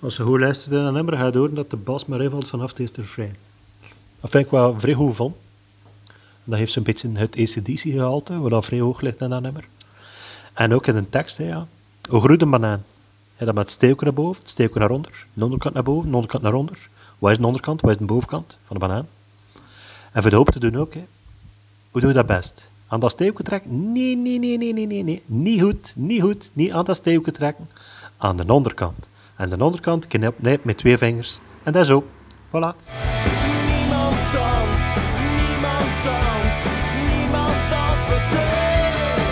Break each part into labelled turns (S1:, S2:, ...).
S1: Als je goed luistert naar een nummer, ga je horen dat de bas maar invalt vanaf het eerste refrein. Dat vind ik wel vrij goed van. Dat heeft zo'n beetje het AC/DC-gehalte, wat al vrij hoog ligt in dat nummer. En ook in de tekst, hè, ja. Hoe groeit een banaan? Ja, dat met het steekje naar boven, het steekje naar onder, de onderkant naar boven, de onderkant naar onder. Waar is de onderkant, waar is de bovenkant van de banaan? En voor de hoop te doen ook, hè. Hoe doe je dat best? Aan dat steekje trekken? Nee. Niet goed, niet aan dat steekje trekken. Aan de onderkant. En de onderkant knijpt met 2 vingers. En dat is ook. Voilà.
S2: Niemand danst met twee.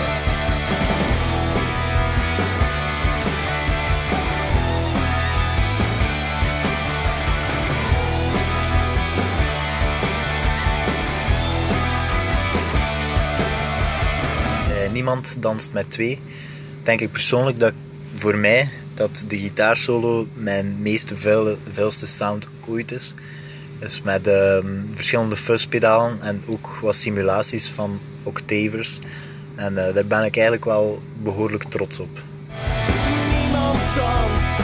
S3: Niemand danst met twee. Denk ik persoonlijk dat voor mij dat de gitaarsolo mijn meest vuilste sound ooit is. Dus met verschillende fuzzpedalen en ook wat simulaties van octavers. En daar ben ik eigenlijk wel behoorlijk trots op.
S2: Niemand danst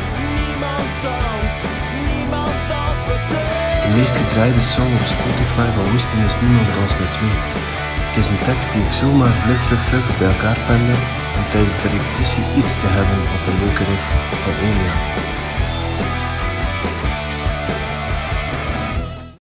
S2: met twee.
S4: De meest gedraaide song op Spotify van Woesten is Niemand danst met twee. Het is een tekst die ik zomaar vlug bij elkaar pende om tijdens de repetitie iets te hebben op een leuke riff van Elia.